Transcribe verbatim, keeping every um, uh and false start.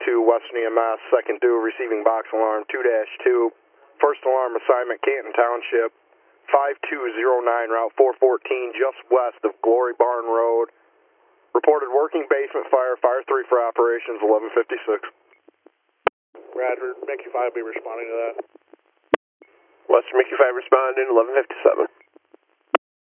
two, Western E M S, second due, receiving box alarm two dash two, first alarm assignment, Canton Township, five two zero nine, Route four fourteen, just west of Glory Barn Road. Reported working basement fire, fire three for operations, eleven fifty-six. Roger, Mickey five will be responding to that. Western Mickey five responding, eleven fifty-seven.